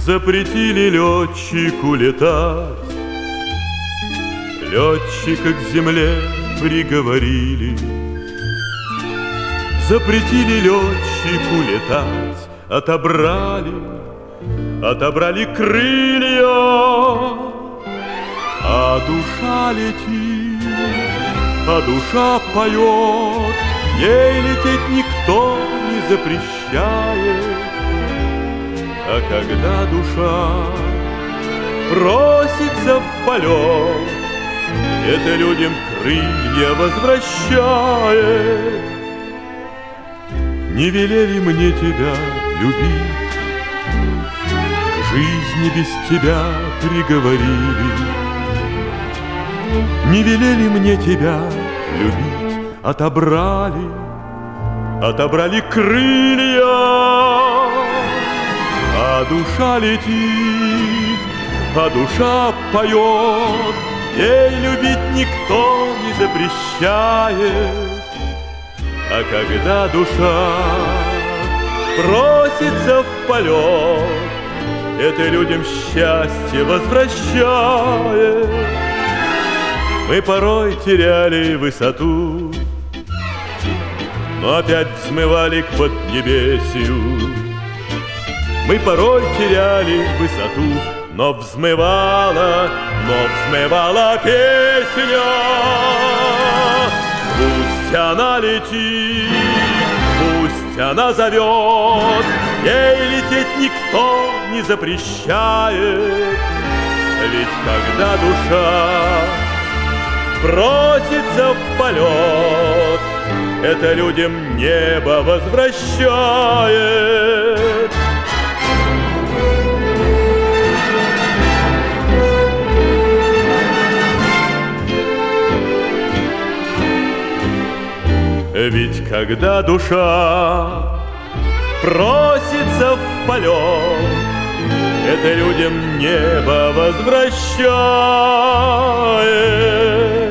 Запретили летчику летать, летчика к земле приговорили. Запретили летчику летать, отобрали крылья, а душа летит, а душа поет, ей лететь никто не запрещает. А когда душа просится в полет, это людям крылья возвращает. Не велели мне тебя любить, к жизни без тебя приговорили. Не велели мне тебя любить, отобрали крылья. А душа летит, а душа поет, ей любить никто не запрещает. А когда душа просится в полет, это людям счастье возвращает. Мы порой теряли высоту, но опять взмывали к поднебесью. Мы порой теряли высоту, но взмывала песня. Пусть она летит, пусть она зовет, ей лететь никто не запрещает. Ведь когда душа просится в полет, это людям небо возвращает. Ведь когда душа просится в полет, это людям небо возвращает.